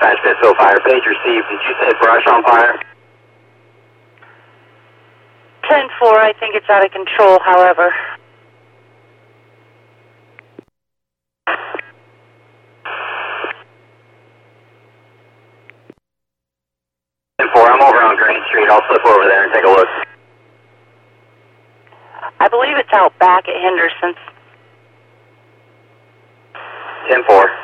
dispatch, Pittsfield Fire. Page received. Did you say brush on fire? 10-4, I think it's out of control, however. I'm over on Green Street. I'll slip over there and take a look. I believe it's out back at Henderson's. 10-4.